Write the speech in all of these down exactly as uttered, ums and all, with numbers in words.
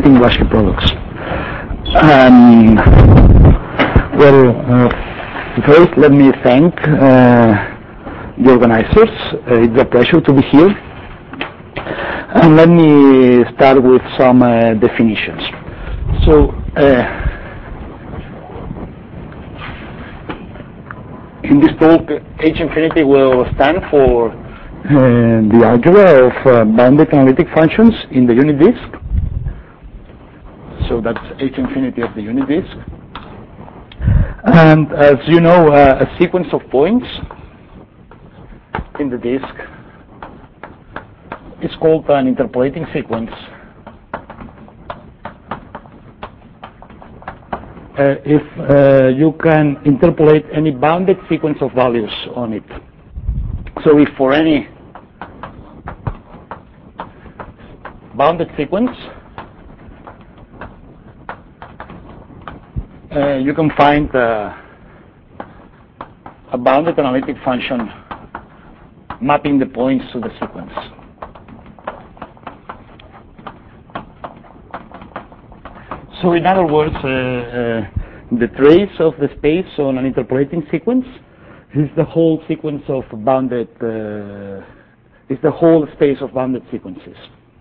interpolating Blaschke products. Um, well, uh, first let me thank uh, the organizers. Uh, it's a pleasure to be here. And let me start with some uh, definitions. So, uh, in this talk, H infinity will stand for uh, the algebra of uh, bounded analytic functions in the unit disk. So that's H infinity of the unit disk. And as you know, uh, a sequence of points in the disk is called an interpolating sequence. Uh, if uh, you can interpolate any bounded sequence of values on it. So if for any bounded sequence uh, you can find uh, a bounded analytic function mapping the points to the sequence. So in other words, uh, uh, the trace of the space on an interpolating sequence is the whole sequence of bounded, uh, is the whole space of bounded sequences.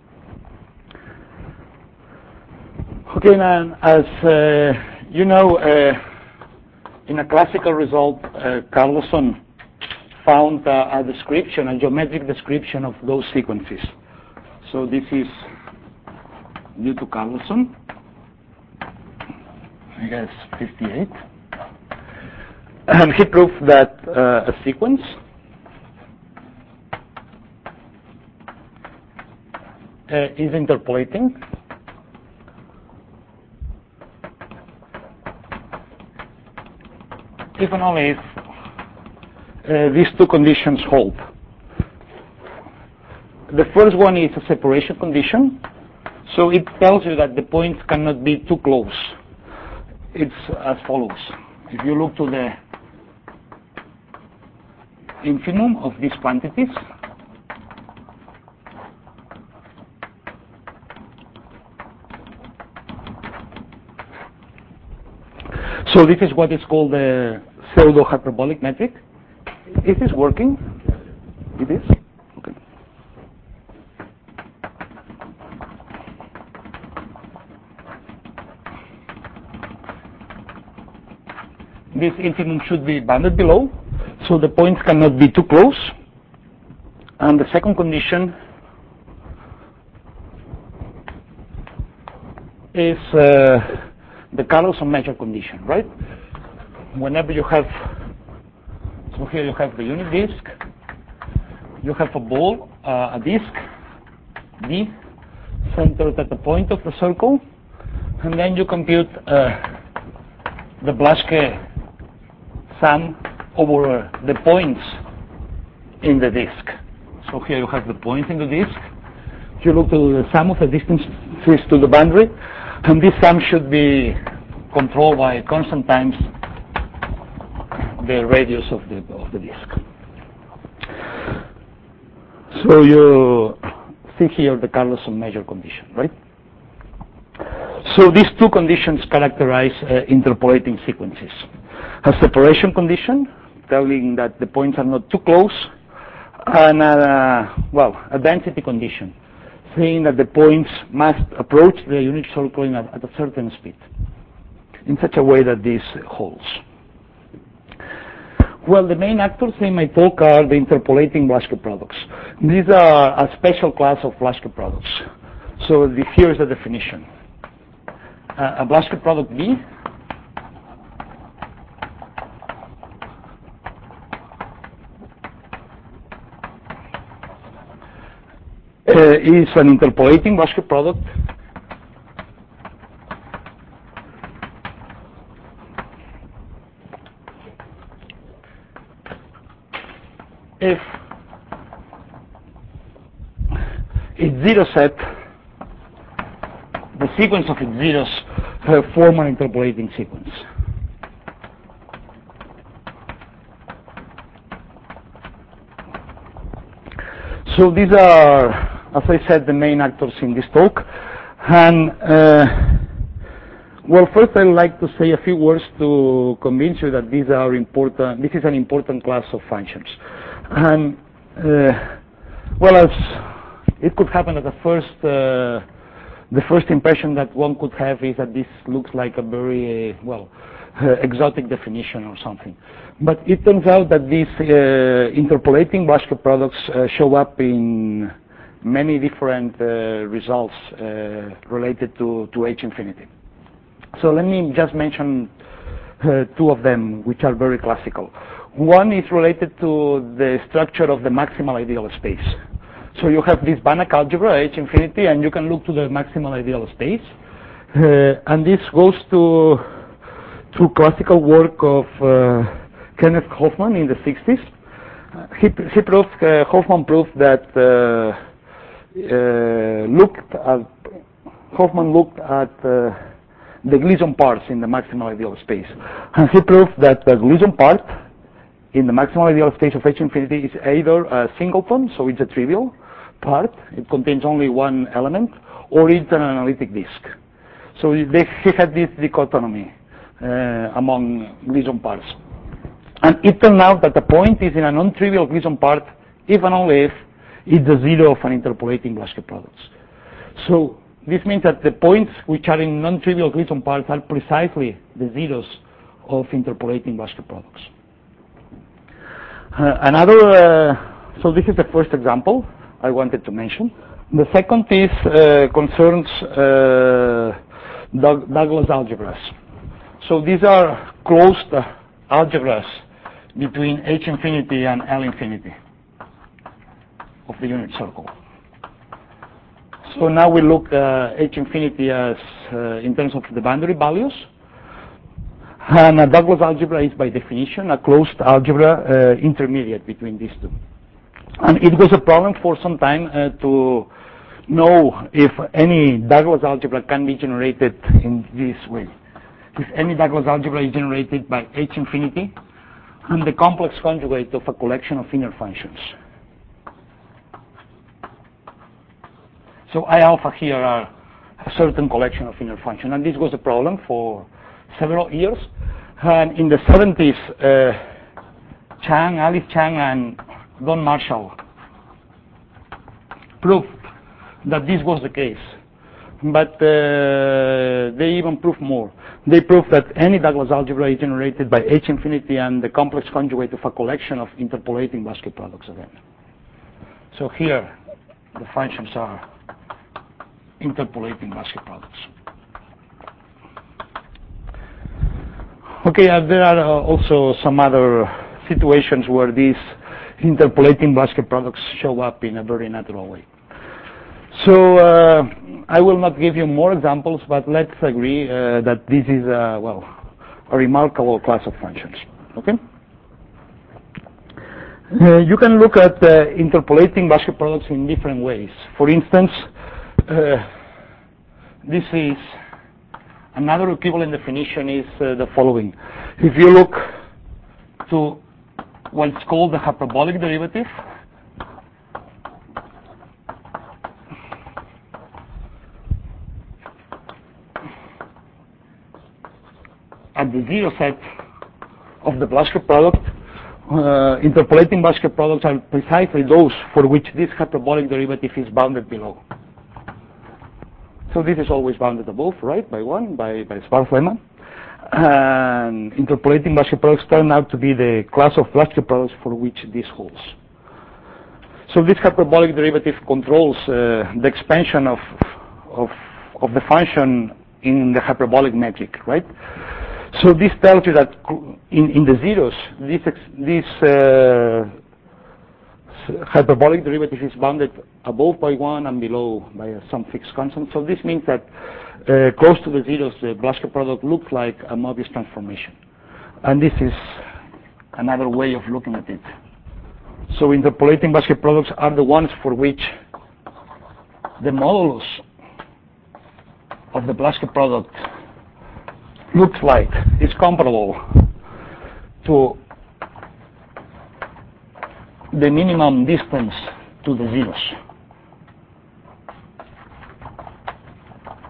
Okay, now as uh, you know, uh, in a classical result, uh, Carlson found uh, a description, a geometric description of those sequences. So this is due to Carlson. I guess fifty-eight. And he proved that uh, a sequence uh, is interpolating if and only if uh, these two conditions hold. The first one is a separation condition. So it tells you that the points cannot be too close. It's as follows. If you look to the infimum of these quantities, so this is what is called the pseudo-hyperbolic metric. Is this working? It is? Okay. This infimum should be bounded below, so the points cannot be too close. And the second condition is uh, the Carlson measure condition, right? Whenever you have, so here you have the unit disk, you have a ball, uh, a disk, D, centered at the point of the circle, and then you compute uh, the Blaschke sum over the points in the disk. So here you have the points in the disk. You look to the sum of the distances to the boundary, and this sum should be controlled by constant times the radius of the of the disk. So you see here the Carlson measure condition, right? So these two conditions characterize uh, interpolating sequences. A separation condition, telling that the points are not too close, and a, well, a density condition, saying that the points must approach the unit circle in a, at a certain speed, in such a way that this holds. Well, the main actors in my talk are the interpolating Blaschke products. These are a special class of Blaschke products. So the, here is the definition. Uh, a Blaschke product B Uh, is an interpolating Blaschke product if its zero set, the sequence of its zeros uh, form an interpolating sequence. So these are, as I said, the main actors in this talk. And uh, well, first I'd like to say a few words to convince you that these are important. This is an important class of functions. And uh, well, as it could happen at the first, uh, the first impression that one could have is that this looks like a very uh, well uh, exotic definition or something. But it turns out that these uh, interpolating Blaschke products uh, show up in many different uh, results uh, related to, to H infinity. So let me just mention uh, two of them, which are very classical. One is related to the structure of the maximal ideal space. So you have this Banach algebra, H infinity, and you can look to the maximal ideal space. Uh, and this goes to, to classical work of uh, Kenneth Hoffman in the sixties. Uh, he, he proved, uh, Hoffman proved that uh, uh, looked at, Hoffman looked at uh, the Gleason parts in the maximal ideal space. And he proved that the Gleason part in the maximal ideal space of H infinity is either a singleton, so it's a trivial part, it contains only one element, or it's an analytic disk. So they, he had this dichotomy uh, among Gleason parts. And it turned out that the point is in a non-trivial Gleason part if and only if it's the zero of an interpolating Blaschke products. So this means that the points which are in non-trivial Gleason parts are precisely the zeros of interpolating Blaschke products. Uh, another, uh, so this is the first example I wanted to mention. The second is uh, concerns uh, Doug Douglas algebras. So these are closed uh, algebras between H infinity and L infinity of the unit circle. So now we look uh, H infinity as uh, in terms of the boundary values. And a Douglas algebra is by definition a closed algebra uh, intermediate between these two. And it was a problem for some time uh, to know if any Douglas algebra can be generated in this way. If any Douglas algebra is generated by H infinity and the complex conjugate of a collection of inner functions. So I alpha here are a certain collection of inner functions, and this was a problem for several years. And in the seventies, uh, Chang, Alice Chang, and Don Marshall proved that this was the case. But uh, they even proved more. They proved that any Douglas algebra is generated by H infinity and the complex conjugate of a collection of interpolating Blaschke products again. So here, the functions are interpolating Blaschke products. Okay, uh, there are uh, also some other situations where these interpolating Blaschke products show up in a very natural way. So uh, I will not give you more examples, but let's agree uh, that this is uh, well a remarkable class of functions. Okay. Uh, you can look at uh, interpolating Blaschke products in different ways. For instance, uh, this is another equivalent definition is uh, the following. If you look to what's called the hyperbolic derivative, at the zero set of the Blaschke product, uh, interpolating Blaschke products are precisely those for which this hyperbolic derivative is bounded below. So this is always bounded above, right, by one, by, by Schwarz-Lehmann. And interpolating Blaschke products turn out to be the class of Blaschke products for which this holds. So this hyperbolic derivative controls uh, the expansion of, of, of the function in the hyperbolic metric, right? So this tells you that in, in the zeros, this, this uh, hyperbolic derivative is bounded above by one and below by uh, some fixed constant. So this means that uh, close to the zeros, the Blaschke product looks like a Mobius transformation. And this is another way of looking at it. So interpolating Blaschke products are the ones for which the modulus of the Blaschke product looks like is comparable to the minimum distance to the zeros.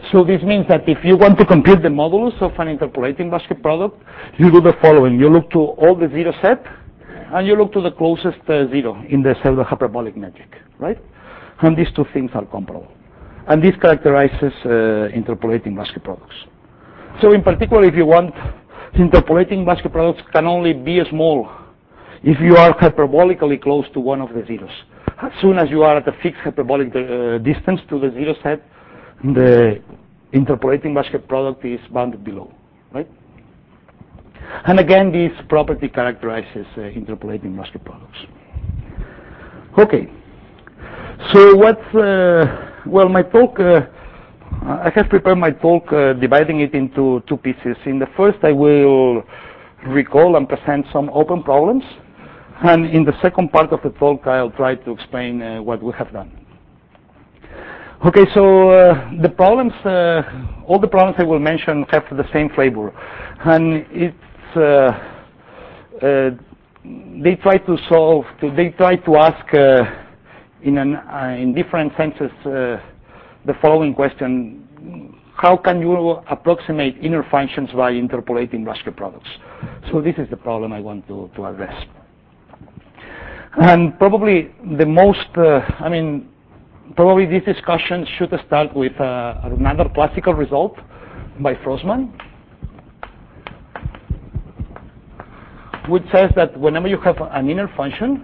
So this means that if you want to compute the modulus of an interpolating basket product, you do the following. You look to all the zero set, and you look to the closest uh, zero in the pseudo-hyperbolic metric, right? And these two things are comparable. And this characterizes uh, interpolating basket products. So in particular, if you want, interpolating basket products can only be small if you are hyperbolically close to one of the zeros. As soon as you are at a fixed hyperbolic uh, distance to the zero set, the interpolating basket product is bounded below, right? And again, this property characterizes uh, interpolating basket products. Okay. So what's, uh, well, my talk, uh, I have prepared my talk uh, dividing it into two pieces. In the first, I will recall and present some open problems. And in the second part of the talk, I'll try to explain uh, what we have done. Okay, so uh, the problems, uh, all the problems I will mention have the same flavor. And it's, uh, uh, they try to solve, to, they try to ask uh, in, an, uh, in different senses uh, the following question: how can you approximate inner functions by interpolating basket products? So this is the problem I want to, to address. And probably the most, uh, I mean, probably this discussion should start with uh, another classical result by Frostman, which says that whenever you have an inner function,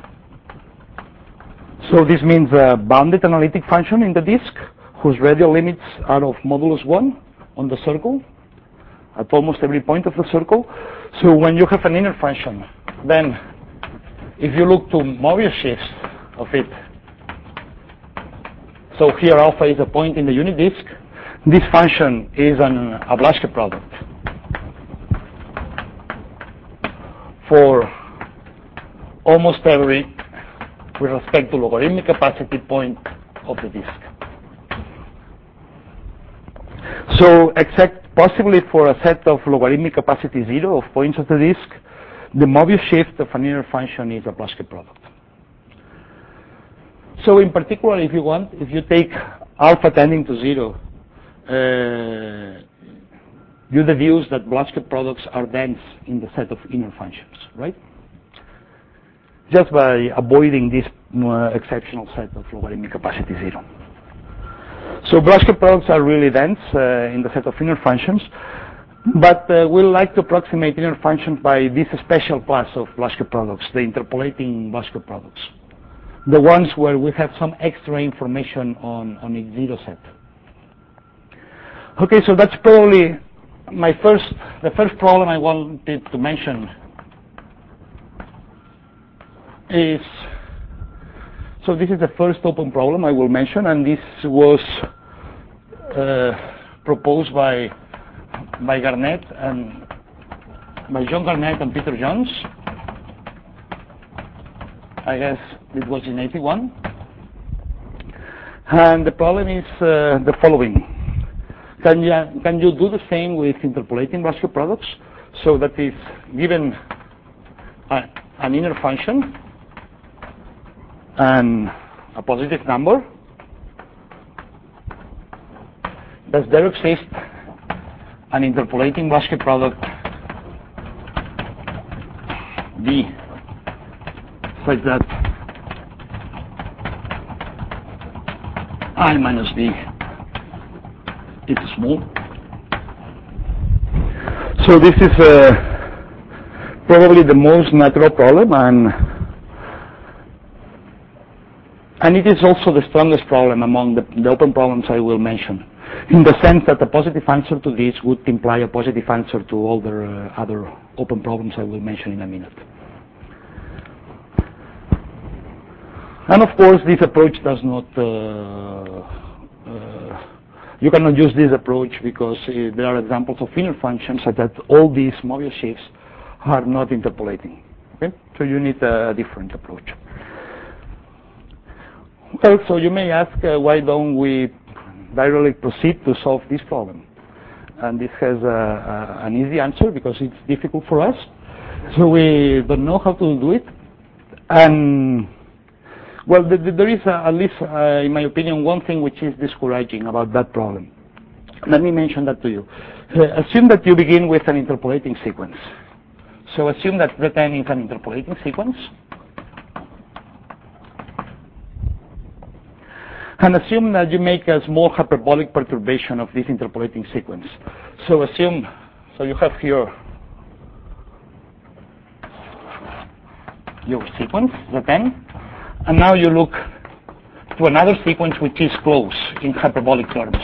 so this means a bounded analytic function in the disk whose radial limits are of modulus one on the circle at almost every point of the circle. So when you have an inner function, then if you look to Mobius shifts of it, so here alpha is a point in the unit disk, this function is an a Blaschke product for almost every, with respect to logarithmic capacity, point of the disk. So except possibly for a set of logarithmic capacity zero of points of the disk, the Mobius shift of an inner function is a Blaschke product. So in particular, if you want, if you take alpha tending to zero, uh, you deduce that Blaschke products are dense in the set of inner functions, right? Just by avoiding this uh, exceptional set of logarithmic capacity zero. So Blaschke products are really dense uh, in the set of inner functions, but uh, we like to approximate inner functions by this special class of Blaschke products, the interpolating Blaschke products, the ones where we have some extra information on, on its zero set. Okay, so that's probably my first, the first problem I wanted to mention is, so this is the first open problem I will mention, and this was uh, proposed by by Garnett and by John Garnett and Peter Jones. I guess it was in eighty-one. And the problem is uh, the following. Can you, can you do the same with interpolating Blaschke products? So that is, given a, an inner function and a positive number, does there exist an interpolating Blaschke product B such that I minus B is small? So this is uh, probably the most natural problem, and and it is also the strongest problem among the, the open problems I will mention, in the sense that a positive answer to this would imply a positive answer to all the uh, other open problems I will mention in a minute. And of course, this approach does not, uh, uh, you cannot use this approach because uh, there are examples of inner functions such that all these Mobius shifts are not interpolating. Okay? So you need a different approach. Well, so you may ask, uh, why don't we directly proceed to solve this problem? And this has a, a, an easy answer because it's difficult for us. So we don't know how to do it. And well, the, the, there is, uh, at least uh, in my opinion, one thing which is discouraging about that problem. Let me mention that to you. Uh, assume that you begin with an interpolating sequence. So assume that Z N is an interpolating sequence. And assume that you make a small hyperbolic perturbation of this interpolating sequence. So assume, so you have here your sequence, Z N, and now you look to another sequence which is close in hyperbolic terms.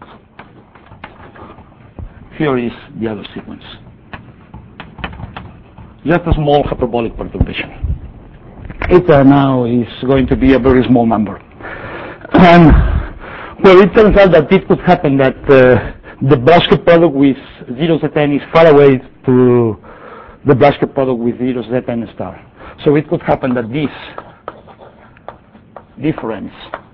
Here is the other sequence. Just a small hyperbolic perturbation. Eta now is going to be a very small number. And well, it turns out that it could happen that uh, the Blaschke product with zero Z N is far away to the Blaschke product with zero Z N star. So it could happen that this difference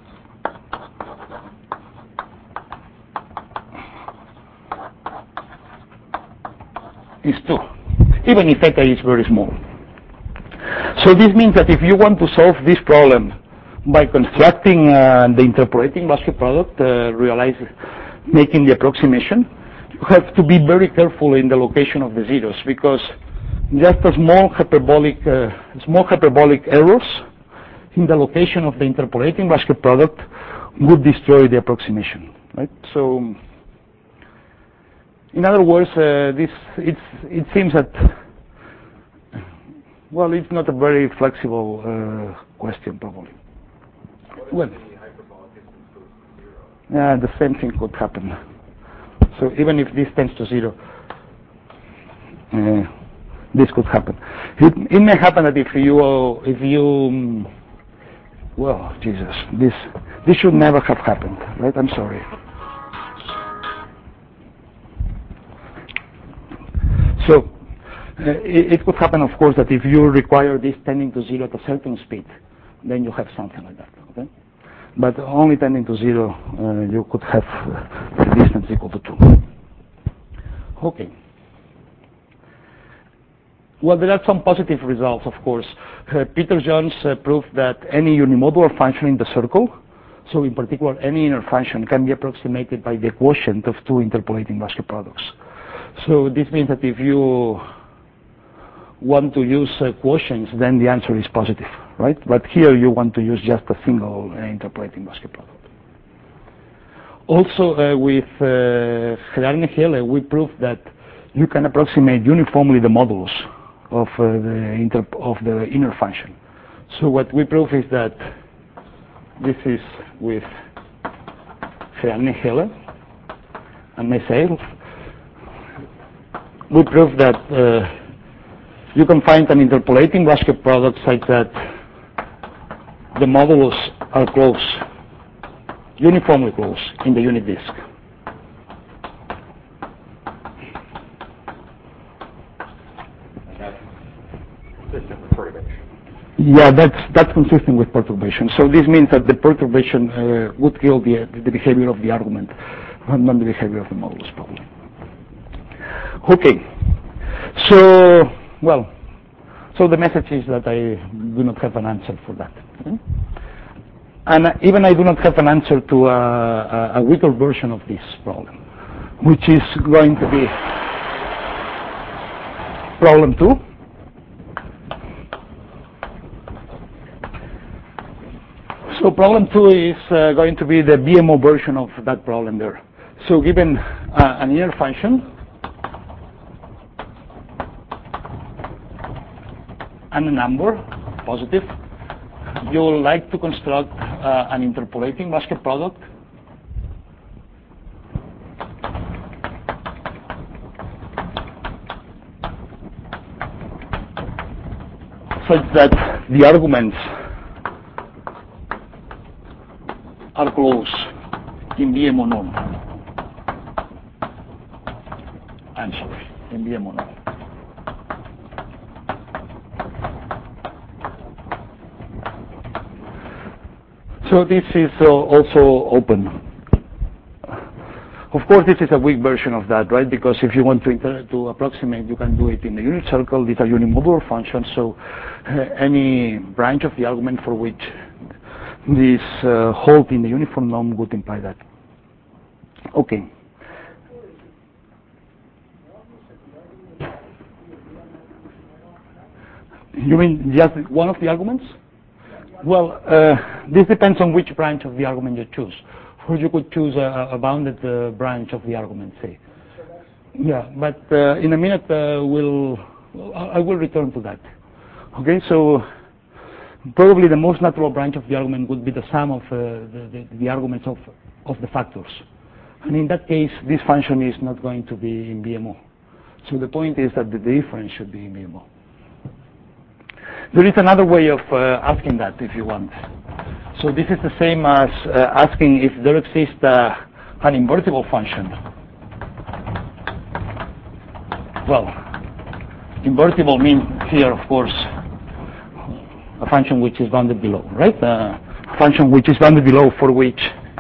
is two, even if theta is very small. So this means that if you want to solve this problem by constructing uh, the interpolating Blaschke product, uh, realize, making the approximation, you have to be very careful in the location of the zeros, because just a small hyperbolic, uh, small hyperbolic errors in the location of the interpolating Blaschke product would destroy the approximation, right? So, in other words, uh, this it's, it seems that, well, it's not a very flexible uh, question, probably. Well, yeah, the same thing could happen. So even if this tends to zero, uh, this could happen. It, it may happen that if you, if you, um, well, Jesus, this this should never have happened, right? I'm sorry. So uh, it, it could happen, of course, that if you require this tending to zero at a certain speed, then you have something like that, okay? But only tending to zero, uh, you could have uh, the distance equal to two. Okay. Well, there are some positive results, of course. Uh, Peter Jones uh, proved that any unimodular function in the circle, so in particular any inner function, can be approximated by the quotient of two interpolating Blaschke products. So this means that if you want to use uh, quotients, then the answer is positive, right? But here you want to use just a single uh, interpolating Blaschke product. Also, uh, with uh, Gerard-Nehele, we proved that you can approximate uniformly the modulus of uh, the inter of the inner function. So what we prove is that this is with Gerard-Nehele and myself. We prove that uh, you can find an interpolating Blaschke product such that the modulus are close, uniformly close in the unit disk. Yeah, that's that's consistent with perturbation. So this means that the perturbation uh, would kill the the behavior of the argument, not the behavior of the modulus, probably. Okay. So, well, so the message is that I do not have an answer for that. Okay? And even I do not have an answer to a, a, a weaker version of this problem, which is going to be problem two. So problem two is uh, going to be the B M O version of that problem there. So given uh, an inner function and a number, positive, you would like to construct uh, an interpolating Blaschke product such that the arguments are close in B M O norm. I'm sorry, in B M O norm. So this is uh, also open. Of course, this is a weak version of that, right? Because if you want to inter to approximate, you can do it in the unit circle. These are unimodular functions, so uh, any branch of the argument for which this uh, hold in the uniform norm would imply that. Okay. You mean just one of the arguments? Well, uh, this depends on which branch of the argument you choose. Or you could choose a, a bounded uh, branch of the argument, say. Yeah, but uh, in a minute uh, we'll, I will return to that. Okay, so probably the most natural branch of the argument would be the sum of uh, the, the, the arguments of, of the factors. And in that case, this function is not going to be in B M O. So the point is that the difference should be in B M O. There is another way of uh, asking that, if you want. So this is the same as uh, asking if there exists uh, an invertible function. Well, invertible means here, of course, a function which is bounded below, right? Uh, a function which is bounded below for which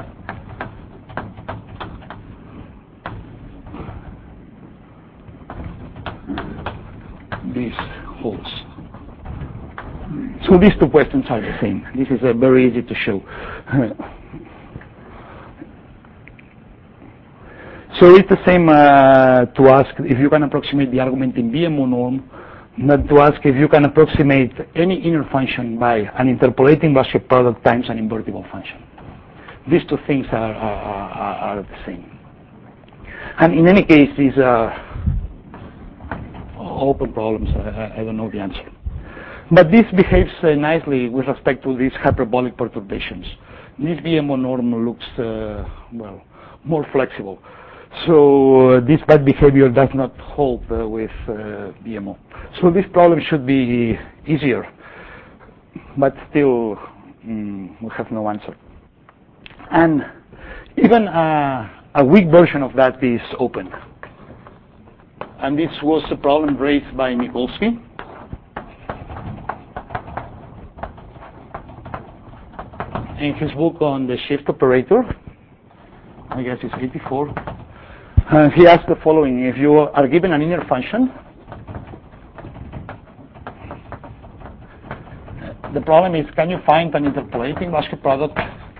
this holds. So these two questions are the same. This is uh, very easy to show. So it's the same uh, to ask if you can approximate the argument in B M O norm, not to ask if you can approximate any inner function by an interpolating basket product times an invertible function. These two things are, are, are, are the same. And in any case, these are open problems. I, I don't know the answer. But this behaves uh, nicely with respect to these hyperbolic perturbations. This B M O norm looks, uh, well, more flexible. So uh, this bad behavior does not hold uh, with uh, B M O. So this problem should be easier, but still mm, we have no answer. And even uh, a weak version of that is open. And this was a problem raised by Mikulski. In his book on the shift operator, I guess it's eighty-four, uh, he asked the following: if you are given an inner function, the problem is, can you find an interpolating basket product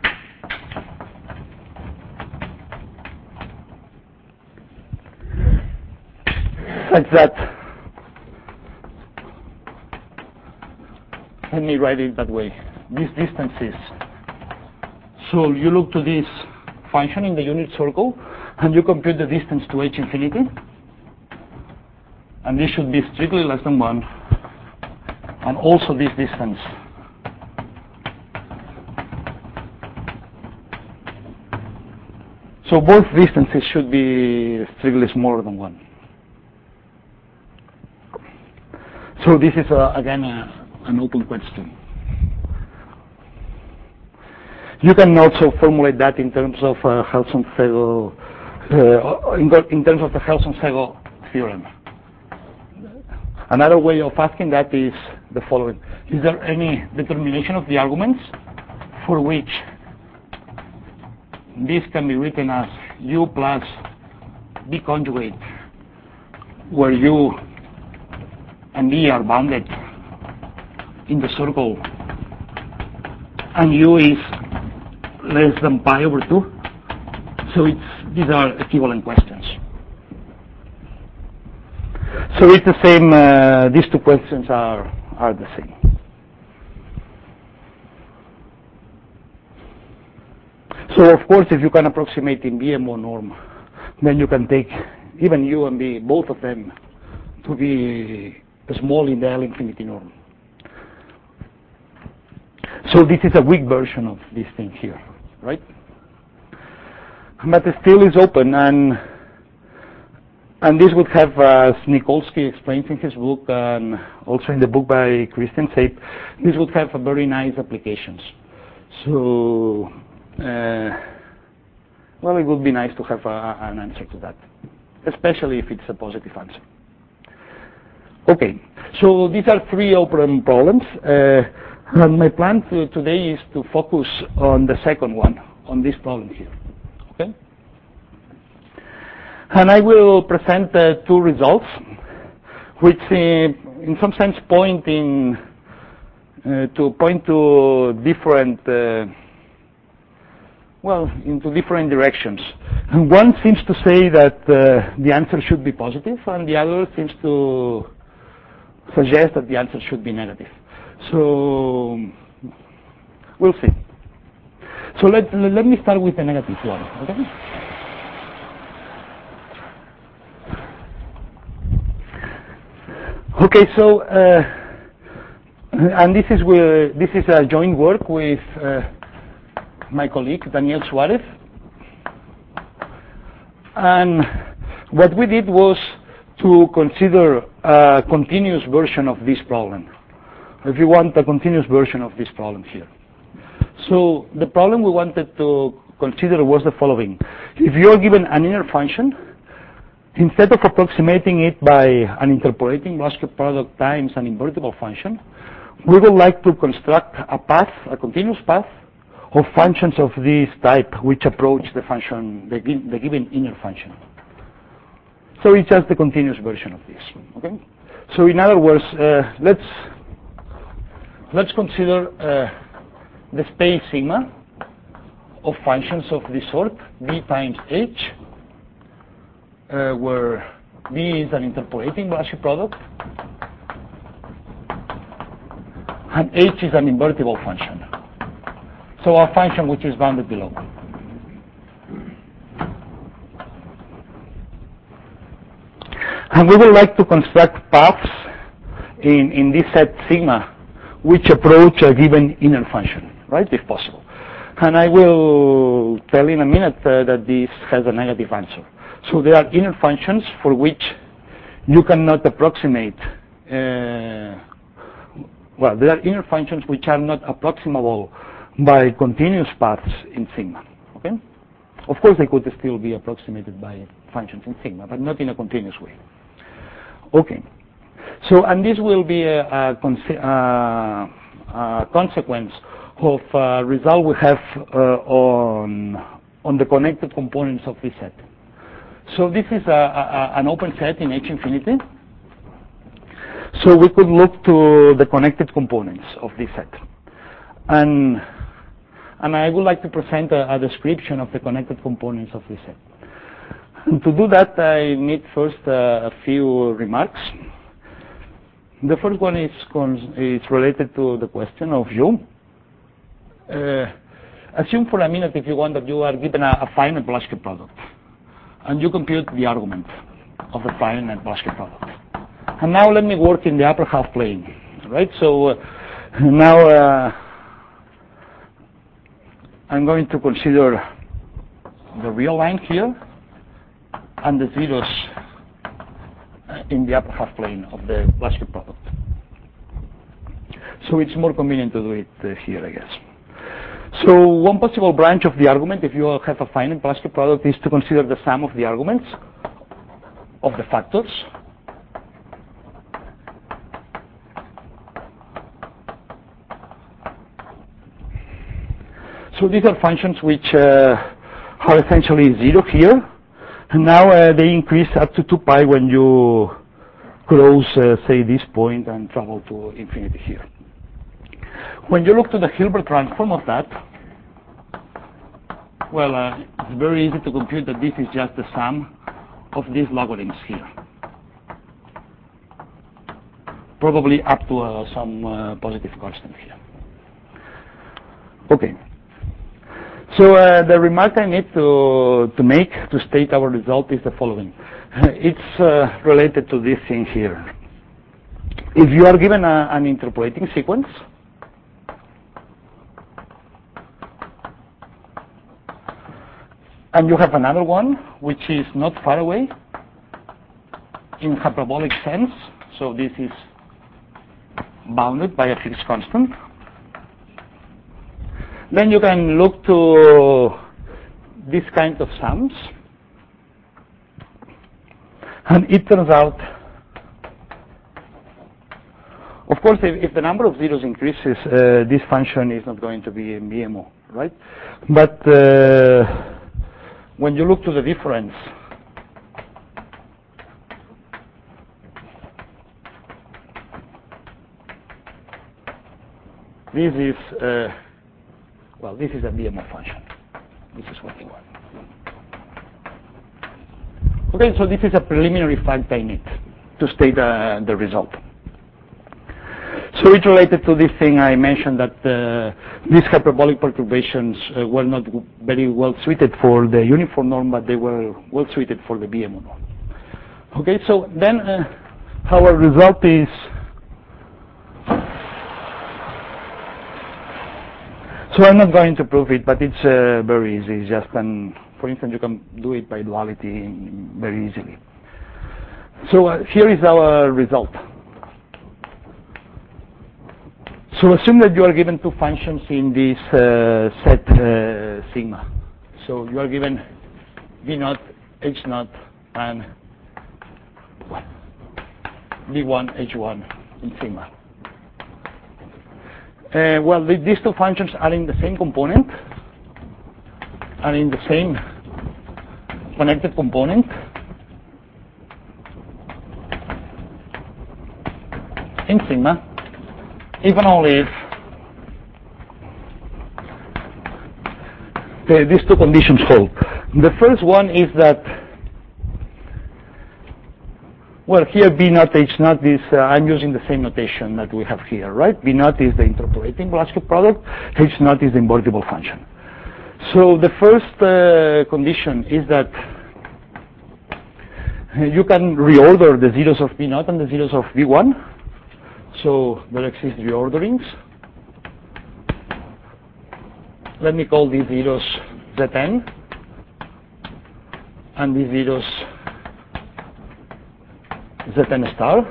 such that, let me write it that way, this distance is. So you look to this function in the unit circle, and you compute the distance to h infinity, and this should be strictly less than one, and also this distance. So both distances should be strictly smaller than one. So this is, uh, again, uh, an open question. You can also formulate that in terms of uh, Helson-Sego, uh, in, in terms of the Helson-Sego theorem. Another way of asking that is the following: is there any determination of the arguments for which this can be written as U plus B conjugate, where U and B are bounded in the circle, and U is less than pi over two? So it's, these are equivalent questions. So it's the same, uh, these two questions are, are the same. So of course, if you can approximate in B M O norm, then you can take even U and B, both of them, to be small in the L infinity norm. So this is a weak version of this thing here, right? But it still is open, and and this would have, as Nikolsky explains in his book, and also in the book by Christian Seip, this would have a very nice applications. So, uh, well, it would be nice to have a, an answer to that, especially if it's a positive answer. Okay, so these are three open problems. Uh, And my plan to today is to focus on the second one, on this problem here. Okay? And I will present uh, two results, which uh, in some sense point in uh, to point to different, uh, well, into different directions. And one seems to say that uh, the answer should be positive, and the other seems to suggests that the answer should be negative. So we'll see. So let, let me start with the negative one, okay? Okay, so, uh, and this is, where, this is a joint work with uh, my colleague, Daniel Suarez. And what we did was to consider a continuous version of this problem. If you want a continuous version of this problem here. So the problem we wanted to consider was the following. If you're given an inner function, instead of approximating it by an interpolating basket product times an invertible function, we would like to construct a path, a continuous path, of functions of this type which approach the function, the, the given inner function. So it's just the continuous version of this. Okay. So in other words, uh, let's let's consider uh, the space sigma of functions of this sort, b times h, uh, where b is an interpolating Blasky product, and h is an invertible function. So a function which is bounded below. And we would like to construct paths in, in this set sigma which approach a given inner function, right, if possible. And I will tell in a minute uh, that this has a negative answer. So there are inner functions for which you cannot approximate, uh, well, there are inner functions which are not approximable by continuous paths in sigma, okay? Of course, they could still be approximated by functions in sigma, but not in a continuous way. Okay. So, and this will be a, a, a, a consequence of a result we have uh, on, on the connected components of this set. So this is a, a, an open set in H infinity. So we could look to the connected components of this set. And, and I would like to present a, a description of the connected components of this set. And to do that, I need first uh, a few remarks. The first one is, is related to the question of you. Uh, assume for a minute, if you want, that you are given a, a finite Blasky product, and you compute the argument of the finite Blasky product. And now let me work in the upper half plane, right? So uh, now uh, I'm going to consider the real line here and the zeros in the upper half plane of the Blasky product. So it's more convenient to do it uh, here, I guess. So one possible branch of the argument, if you have a finite Blasky product, is to consider the sum of the arguments of the factors. So these are functions which uh, are essentially zero here. And now uh, they increase up to two pi when you cross, uh, say, this point and travel to infinity here. When you look to the Hilbert transform of that, well, uh, it's very easy to compute that this is just the sum of these logarithms here. Probably up to uh, some uh, positive constant here. Okay. So uh, the remark I need to, to make to state our result is the following. It's uh, related to this thing here. If you are given a, an interpolating sequence, and you have another one which is not far away in hyperbolic sense, so this is bounded by a fixed constant, then you can look to this kind of sums, and it turns out, of course, if, if the number of zeros increases, uh, this function is not going to be M B M O, right? But uh, when you look to the difference, this is uh, well, this is a B M O function. This is what you want. Okay, so this is a preliminary fact I need to state uh, the result. So it's related to this thing I mentioned that uh, these hyperbolic perturbations uh, were not very well suited for the uniform norm, but they were well suited for the B M O norm. Okay, so then uh, our result is so I'm not going to prove it, but it's uh, very easy. It's just an, for instance, you can do it by duality very easily. So uh, here is our result. So assume that you are given two functions in this uh, set uh, sigma. So you are given V naught, H naught, and V one, H one in sigma. Uh, well, th these two functions are in the same component, are in the same connected component. In sigma, even only if the, these two conditions hold. The first one is that, well, here B naught, H naught is, uh, I'm using the same notation that we have here, right? B naught is the interpolating Blaschke product, H naught is the invertible function. So the first uh, condition is that you can reorder the zeros of B naught and the zeros of V one. So there exist reorderings. Let me call these zeros Zn and these zeros Zn star.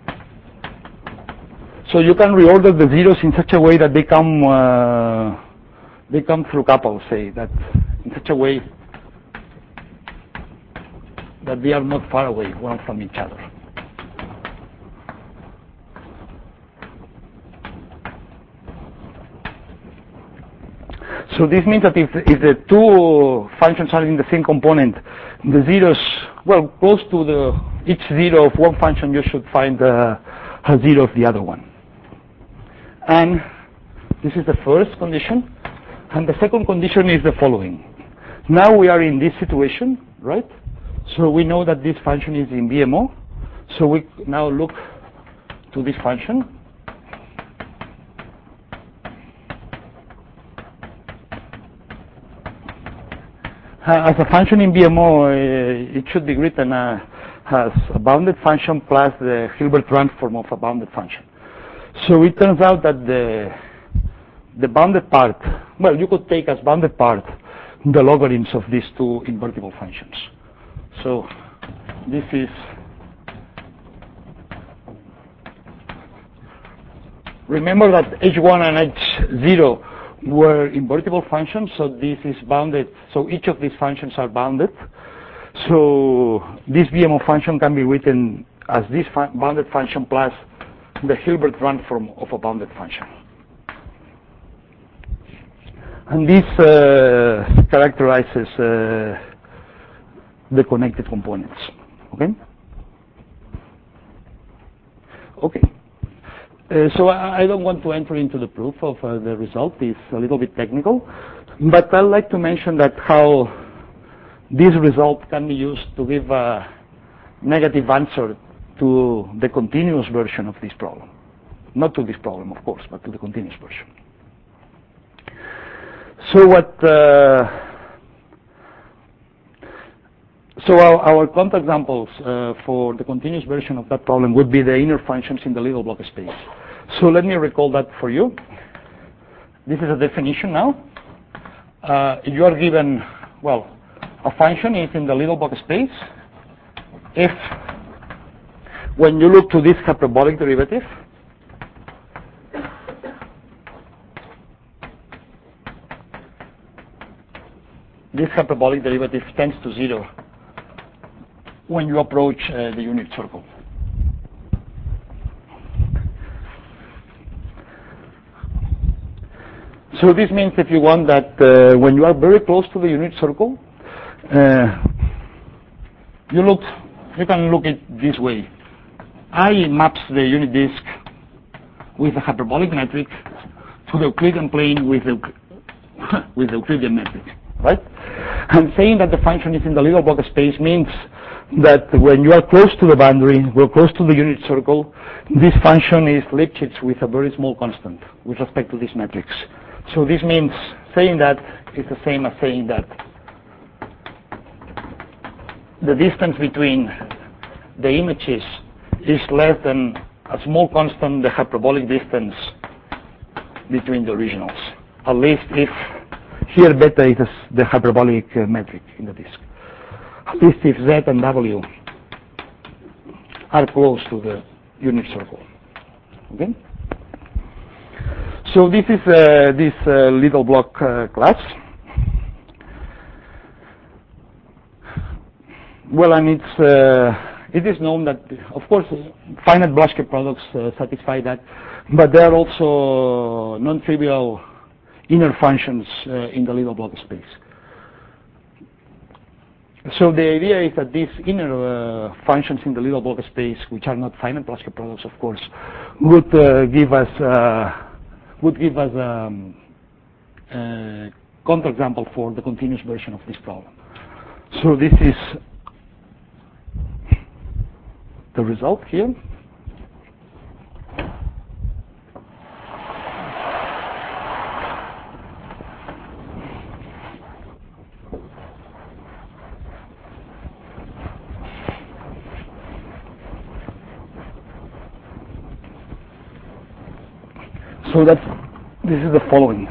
So you can reorder the zeros in such a way that they come uh, they come through couples, say that in such a way that they are not far away one from each other. So this means that if, if the two functions are in the same component, the zeros, well, close to the each zero of one function, you should find uh, a zero of the other one. And this is the first condition. And the second condition is the following. Now we are in this situation, right? So we know that this function is in B M O. So we now look to this function. Uh, as a function in B M O, uh, it should be written uh, as a bounded function plus the Hilbert transform of a bounded function. So it turns out that the the bounded part, well, you could take as bounded part the logarithms of these two invertible functions. So this is remember that H one and H zero were invertible functions, so this is bounded, so each of these functions are bounded. So this B M O function can be written as this fu bounded function plus the Hilbert transform of a bounded function. And this uh, characterizes uh, the connected components. Okay? Okay. Uh, so I, I don't want to enter into the proof of uh, the result. It's a little bit technical. But I'd like to mention that how this result can be used to give a negative answer to the continuous version of this problem. Not to this problem, of course, but to the continuous version. So what? Uh, so our, our counterexamples uh, for the continuous version of that problem would be the inner functions in the little block space. So let me recall that for you. This is a definition now. Uh, you are given, well, a function is in the little block space if, when you look to this hyperbolic derivative, this hyperbolic derivative tends to zero when you approach uh, the unit circle. So this means, if you want, that uh, when you are very close to the unit circle, uh, you look, you can look at it this way. I maps the unit disk with a hyperbolic metric to the Euclidean plane with the with the Euclidean metric, right? And saying that the function is in the little block space means that when you are close to the boundary, we're close to the unit circle, this function is Lipschitz with a very small constant with respect to this matrix. So this means saying that is the same as saying that the distance between the images is less than a small constant, the hyperbolic distance between the originals. At least if here beta is the hyperbolic uh, metric in the disk. At least if Z and W are close to the unit circle. Okay? So this is uh, this uh, little block uh, class. Well, and it's uh, it is known that, of course, finite Blaschke products uh, satisfy that, but there are also non-trivial inner functions uh, in the little block space. So the idea is that these inner uh, functions in the little block space, which are not finite Blaschke products, of course, would uh, give us uh, would give us um, a counterexample for the continuous version of this problem. So this is the result here. So that this is the following.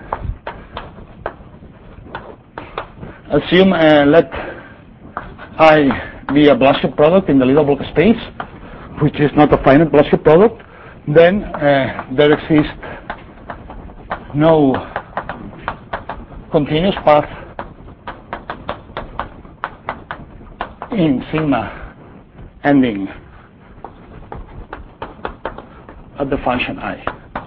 Assume uh, let I be a Blaschke product in the little block space, which is not a finite Blaschke product. Then uh, there exists no continuous path in sigma ending at the function I.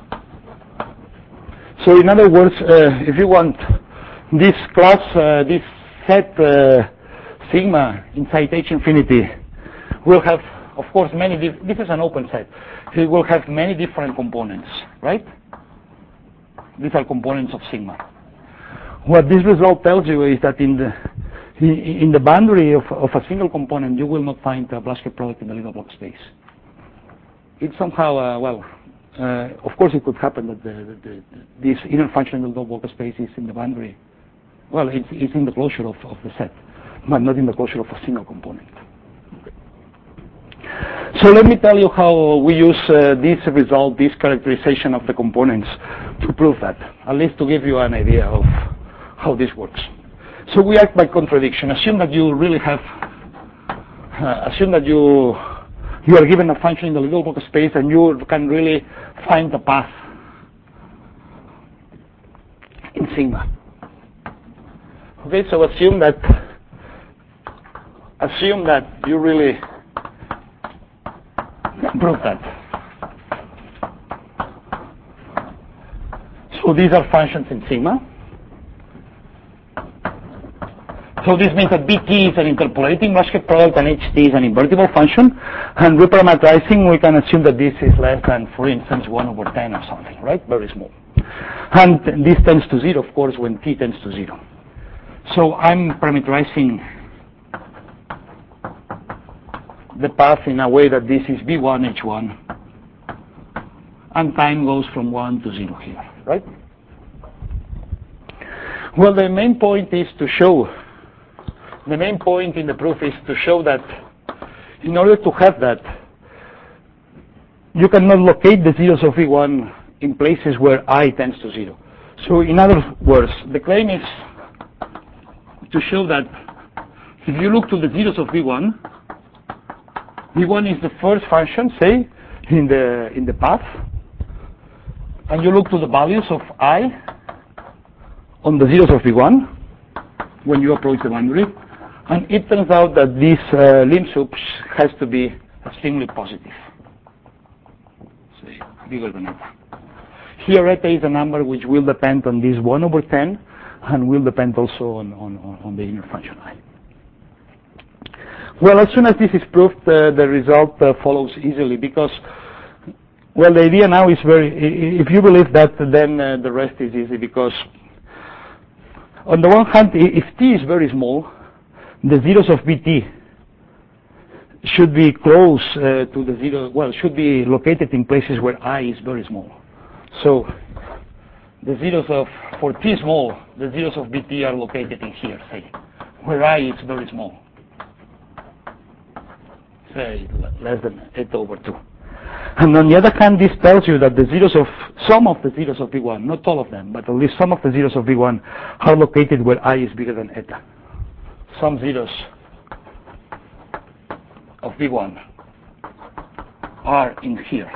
So in other words, uh, if you want this class, uh, this set uh, sigma inside H infinity will have, of course, many, this is an open set. It will have many different components, right? These are components of sigma. What this result tells you is that in the in the boundary of, of a single component, you will not find a Blaschke product in the little block space. It's somehow, uh, well, Uh, of course, it could happen that the, the, the, this inner function in the little block space is in the boundary. Well, it's, it's in the closure of, of the set, but not in the closure of a single component. Okay. So let me tell you how we use uh, this result, this characterization of the components to prove that, at least to give you an idea of how this works. So we act by contradiction. Assume that you really have, uh, assume that you You are given a function in the little block space and you can really find the path in sigma. Okay, so assume that assume that you really can prove that. So these are functions in sigma. So this means that B T is an interpolating Blaschke product and H T is an invertible function. And reparametrizing, we can assume that this is less than, for instance, one over ten or something, right? Very small. And this tends to zero, of course, when T tends to zero. So I'm parameterizing the path in a way that this is B one H one. And time goes from one to zero here, right? Well, the main point is to show The main point in the proof is to show that in order to have that, you cannot locate the zeros of V one in places where I tends to zero. So in other words, the claim is to show that if you look to the zeros of V one, V one is the first function, say, in the in the path, and you look to the values of I on the zeros of V one when you approach the boundary. And it turns out that this uh, lim sup has to be extremely positive, say bigger than eta. Here eta is a number which will depend on this one over ten and will depend also on, on, on the inner function I. Well, as soon as this is proved, uh, the result uh, follows easily because, well, the idea now is very, if you believe that, then uh, the rest is easy because on the one hand, if t is very small, the zeros of Bt should be close uh, to the zero, well, should be located in places where I is very small. So the zeros of, for t small, the zeros of Bt are located in here, say, where I is very small. Say less than eight over two. And on the other hand, this tells you that the zeros of, some of the zeros of V one, not all of them, but at least some of the zeros of V one are located where I is bigger than eta. Some zeros of V one are in here.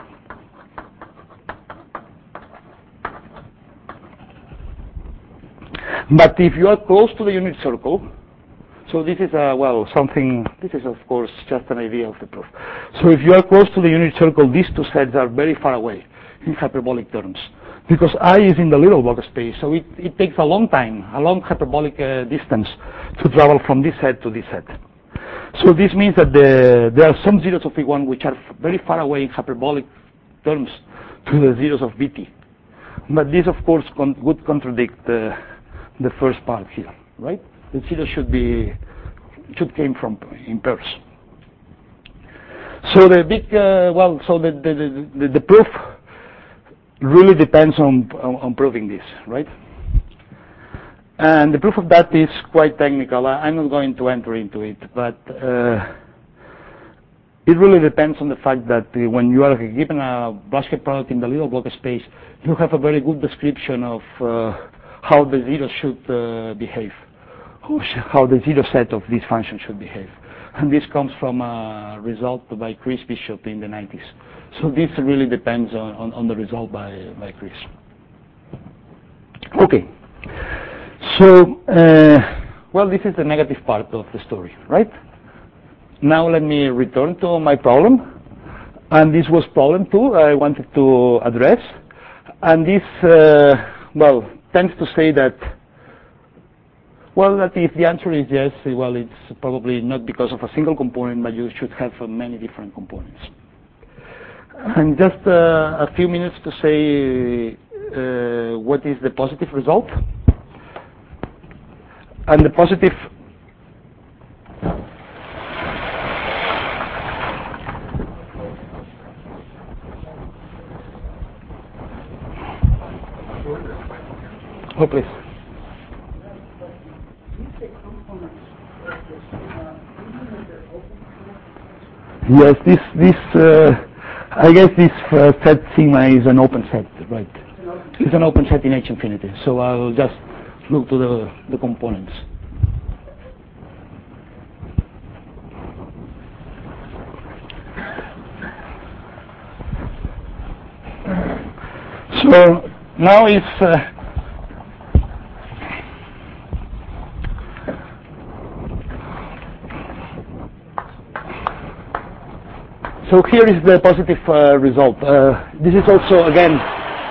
But if you are close to the unit circle, so this is, a, well, something, this is of course just an idea of the proof. So if you are close to the unit circle, these two sets are very far away in hyperbolic terms, because I is in the little block space, so it, it takes a long time, a long hyperbolic uh, distance to travel from this set to this set. So this means that the, there are some zeros of V one which are very far away in hyperbolic terms to the zeros of Bt. But this, of course, con would contradict uh, the first part here, right? The zeros should be, should came from in pairs. So the big, uh, well, so the, the, the, the proof really depends on, on, on proving this, right? And the proof of that is quite technical. I, I'm not going to enter into it, but uh, it really depends on the fact that uh, when you are given a Blaschke product in the little block space, you have a very good description of uh, how the zeros should uh, behave, how the zero set of this function should behave. And this comes from a result by Chris Bishop in the nineties. So this really depends on, on, on the result by, by Chris. Okay. So, uh, well, this is the negative part of the story, right? Now let me return to my problem. And this was problem two I wanted to address. And this, uh, well, tends to say that, well, that if the answer is yes, well, it's probably not because of a single component, but you should have uh, many different components. And just uh, a few minutes to say uh, what is the positive result. And the positive oh, please. Yes, this, this uh, I guess this uh, set sigma is an open set, right? It's an open set in H infinity, so I'll just look to the, the components. So now it's uh, so here is the positive uh, result. Uh, this is also again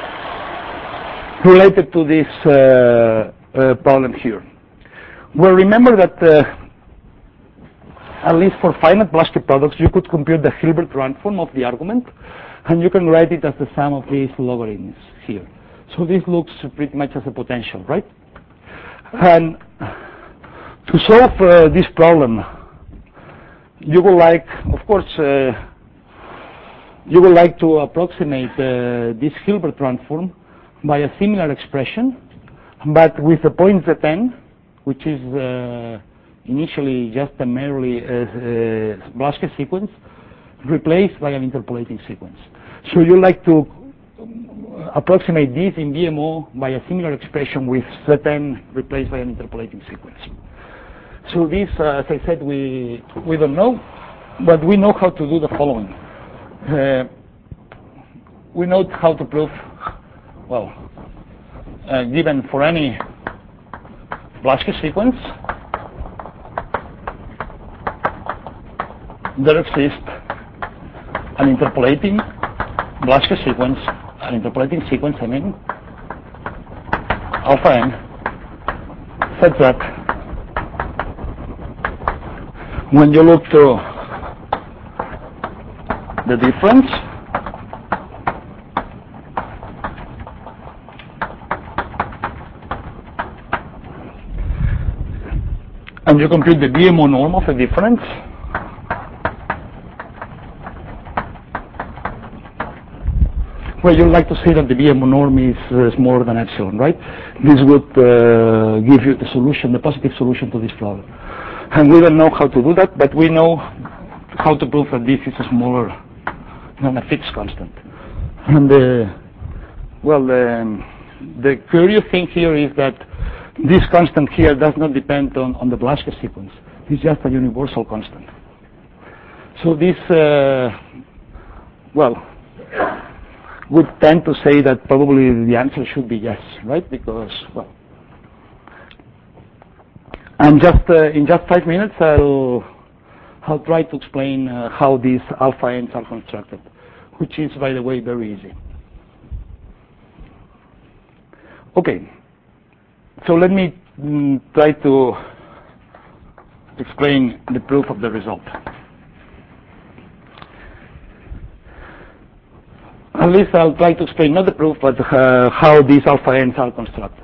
related to this uh, uh, problem here. Well, remember that uh, at least for finite Blaschke products, you could compute the Hilbert transform of the argument, and you can write it as the sum of these logarithms here. So this looks pretty much as a potential, right? And to solve uh, this problem, you would like, of course, uh, you would like to approximate uh, this Hilbert transform by a similar expression, but with the point Zn, which is uh, initially just a merely uh, uh, Blaschke sequence, replaced by an interpolating sequence. So you like to approximate this in B M O by a similar expression with Zn replaced by an interpolating sequence. So this, uh, as I said, we we don't know, but we know how to do the following. Uh, we know how to prove, well, uh, given for any Blaschke sequence, there exists an interpolating Blaschke sequence, an interpolating sequence, I mean, alpha n, such that when you look to the difference, and you compute the B M O norm of the difference. Well, you'd like to say that the B M O norm is uh, smaller than epsilon, right? This would uh, give you the solution, the positive solution to this problem. And we don't know how to do that, but we know how to prove that this is smaller than a fixed constant. And uh, well, um, the curious thing here is that this constant here does not depend on, on the Blaschke sequence. It's just a universal constant. So this, uh, well, would tend to say that probably the answer should be yes, right? Because, well, and just uh, in just five minutes, I'll I'll try to explain uh, how these alpha n's are constructed, which is, by the way, very easy. Okay, so let me mm, try to explain the proof of the result. At least I'll try to explain not the proof, but uh, how these alpha n's are constructed.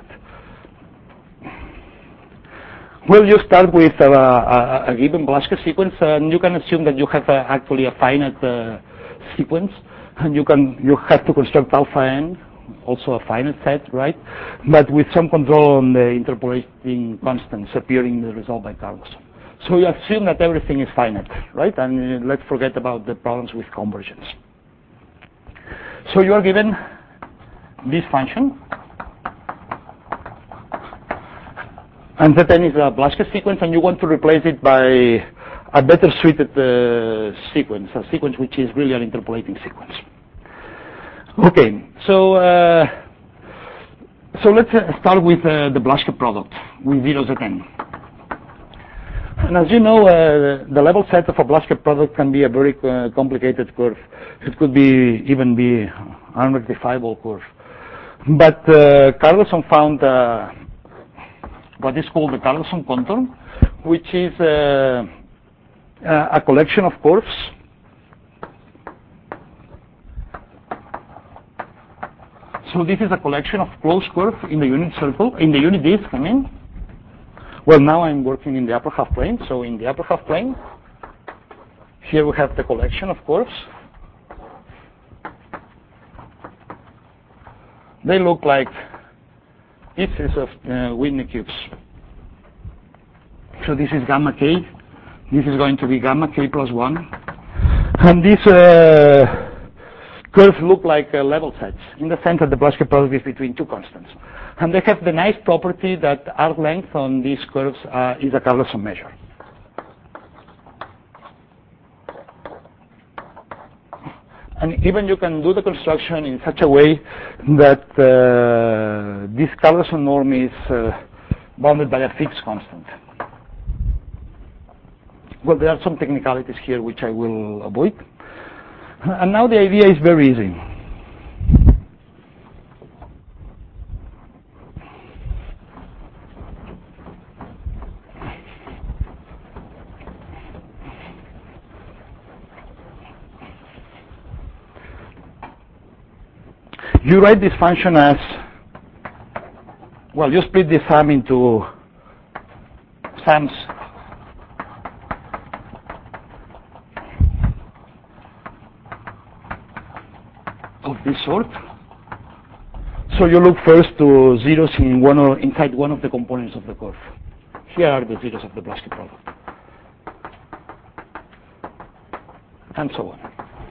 Well, you start with uh, a, a given Blaschke sequence, and you can assume that you have uh, actually a finite uh, sequence, and you can you have to construct alpha n, also a finite set, right? But with some control on the interpolating constants appearing in the result by Carlson. So you assume that everything is finite, right? And uh, let's forget about the problems with convergence. So you are given this function, and Zn is a Blaschke sequence, and you want to replace it by a better suited uh, sequence, a sequence which is really an interpolating sequence. Okay, so uh, so let's uh, start with uh, the Blaschke product with zero Zn. And as you know, uh, the level set of a Blaschke product can be a very uh, complicated curve. It could be even be an unrectifiable curve. But uh, Carlson found uh, what is called the Carlson contour, which is uh, a collection of curves so this is a collection of closed curves in the unit circle, in the unit disk, I mean. Well, now I'm working in the upper half plane. So in the upper half plane, here we have the collection of curves. They look like pieces of uh, Whitney cubes. So this is gamma k. This is going to be gamma k plus one. And these uh, curves look like uh, level sets in the sense that the Blaschke product is between two constants. And they have the nice property that arc length on these curves uh, is a Carlson measure. And even you can do the construction in such a way that uh, this Carlson norm is uh, bounded by a fixed constant. Well, there are some technicalities here which I will avoid. And now the idea is very easy. You write this function as, well, you split this sum into sums of this sort. So you look first to zeros in one or inside one of the components of the curve. Here are the zeros of the Blaschke product, and so on.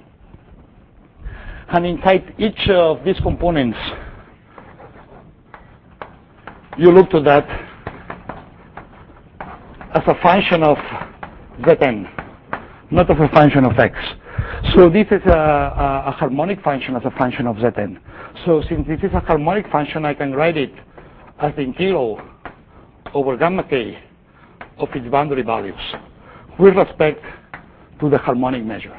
And inside each of these components, you look to that as a function of Zn, not as a function of x. So this is a, a, a harmonic function as a function of Zn. So since this is a harmonic function, I can write it as the integral over gamma k of its boundary values with respect to the harmonic measure.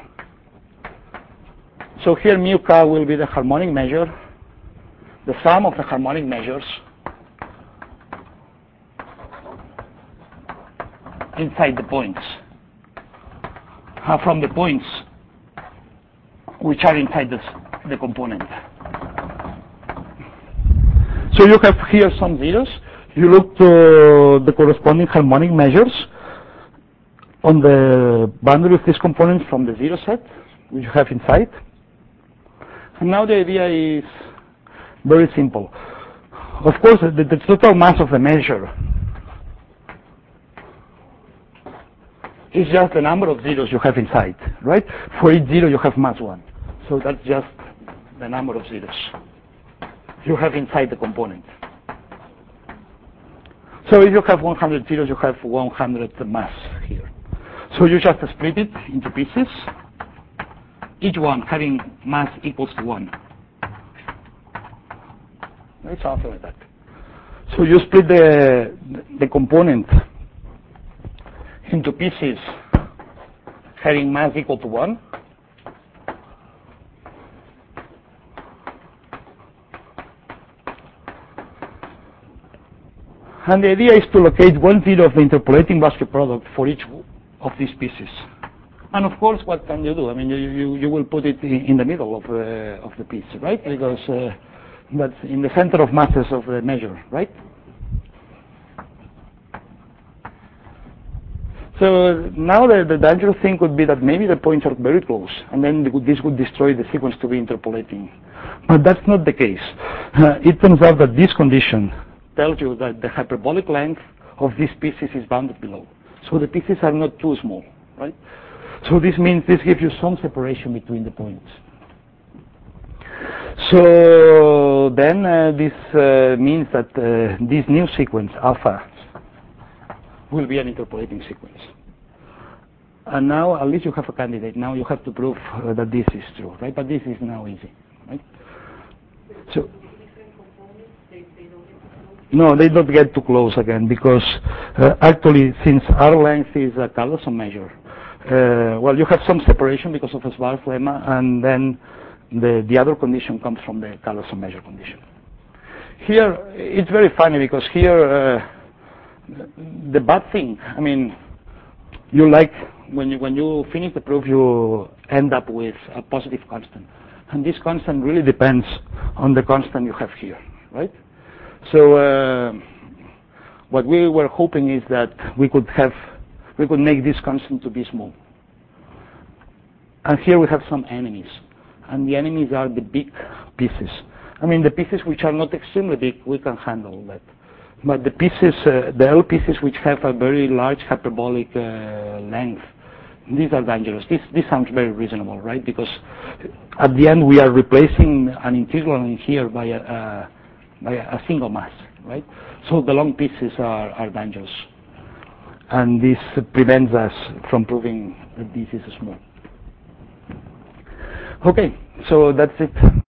So here mu k will be the harmonic measure, the sum of the harmonic measures inside the points, uh, from the points which are inside this, the component. So you have here some zeros. You look to the corresponding harmonic measures on the boundary of these components from the zero set, which you have inside. And now the idea is very simple. Of course, the, the total mass of the measure is just the number of zeros you have inside, right? For each zero, you have mass one. So that's just the number of zeros you have inside the component. So if you have one hundred zeros, you have one hundred mass here. So you just split it into pieces, each one having mass equals to one. It's something like that. So you split the, the component into pieces having mass equal to one. And the idea is to locate one zero of the interpolating basket product for each of these pieces. And of course, what can you do? I mean, you, you, you will put it in the middle of, uh, of the piece, right? Because uh, that's in the center of masses of the measure, right? So now the, the dangerous thing could be that maybe the points are very close, and then this would destroy the sequence to be interpolating. But that's not the case. Uh, it turns out that this condition tells you that the hyperbolic length of these pieces is bounded below. So the pieces are not too small, right? So this means this gives you some separation between the points. So then uh, this uh, means that uh, this new sequence, alpha, will be an interpolating sequence. And now at least you have a candidate. Now you have to prove uh, that this is true, right? But this is now easy, right? So no, they don't get too close again, because uh, actually, since R length is a Carlson measure, uh, well, you have some separation because of Svar's lemma, and then the, the other condition comes from the Carlson measure condition. Here, it's very funny, because here, uh, the bad thing, I mean, you like, when you, when you finish the proof, you end up with a positive constant. And this constant really depends on the constant you have here, right? So uh, what we were hoping is that we could have, we could make this constant to be small. And here we have some enemies, and the enemies are the big pieces. I mean, the pieces which are not extremely big, we can handle that. But the pieces, uh, the L pieces which have a very large hyperbolic uh, length, these are dangerous. This, this sounds very reasonable, right? Because at the end we are replacing an integral in here by a, a by a single mass, right? So the long pieces are, are dangerous. And this prevents us from proving that this is small. Okay, so that's it.